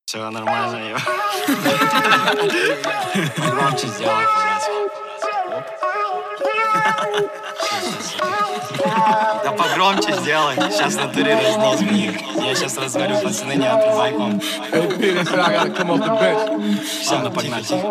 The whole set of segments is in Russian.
Все нормально, я. Громче сделай, по-братски. Да погромче сделай. Сейчас в натуре разнос будет. Я сейчас разговорю, пацаны, не отрубай комп. Все, ну погнали. 27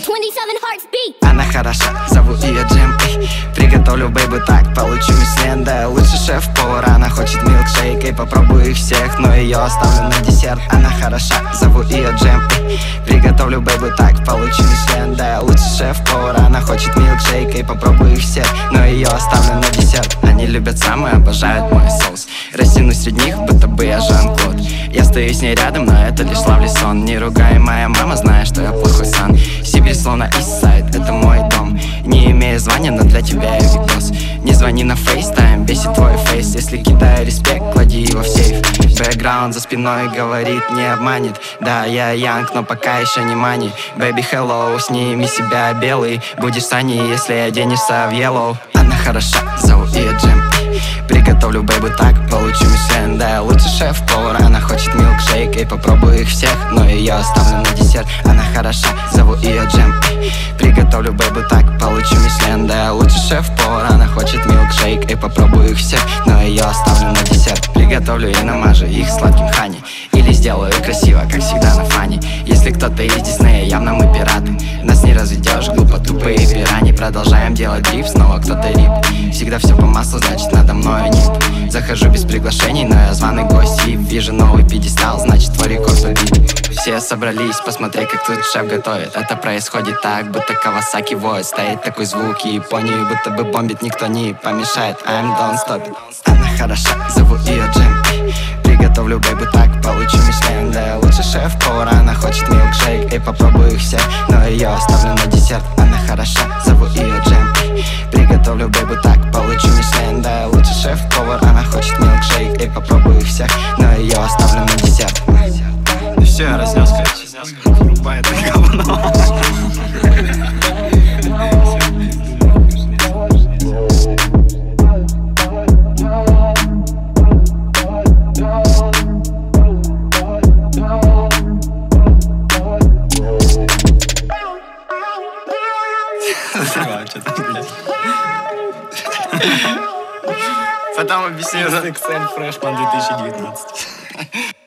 hearts beat. Она хороша, зову ее Джем. Приготовлю бейбу так, получу Мишлен. Да, лучший шеф-повар, она хочет милкшейк. И попробую их всех, но ее оставлю на десерт. Она хороша, зову ее Джем. Приготовлю бейбу так, получу Мишлен. Да, лучший шеф-повар, она хочет милкшейк. И попробую их всех, но ее оставлю на десерт. Они любят сам и обожают мой соус. Растянусь среди них, будто бы я Жан-Клод. Я стою с ней рядом, но это лишь лавли сон. Не ругай, моя мама, зная, что я плохой сан. Сибирь словно Иссайд, это мой дом. Не имею звания, но для тебя я викос. Не звони на фейстайм, бесит твой фейс. Если кидаю респект, клади его в сейф. Бэкграунд за спиной говорит, не обманет. Да, я янг, но пока еще не мани. Baby, hello, сними себя белый. Будешь Сани, если оденешься в yellow. Она хороша, зову ее Джем. Приготовлю бейбу так, получу Мишлен. Да, лучший шеф-повар, она хочет милкшейк. И попробую их всех, но ее оставлю на десерт. Она хороша, зову ее Джем. Приготовлю бейбу так, получу Мишлен. Да, лучший шеф-повар, она хочет милкшейк. И попробую их всех, но ее оставлю на десерт. Приготовлю и намажу их сладким хани. Или сделаю красиво, как всегда на фане. Если кто-то из Диснея, явно мы пираты. Нас не разведешь, глупо, тупые пирани. Продолжаем делать дрифт, снова кто-то рип. Всегда все по маслу, значит надо мной нип. Захожу без приглашений, но я званый гость. И вижу новый пьедестал, значит твой рекорд убит. Все собрались, посмотри, как тут шеф готовит. Это происходит так, будто Кавасаки воет. Стоит такой звук, и Японию будто бы бомбит, никто не помешает. I'm don't stop it. Она хороша, зову ее Джем. Приготовлю бейбу так, получу Мишлен. Да, лучший шеф-повар, она хочет милкшейк. И попробую их всех, но ее оставлю на десерт. Она хороша, зову ее Джем. Приготовлю бейбу так, получу Мишлен. Да, лучший шеф-повар, она хочет милкшейк. И попробую их всех, но ее оставлю на десерт. И все, я разнес, короче. Врубай это говно. Потом объясню. XXL Freshman 2019.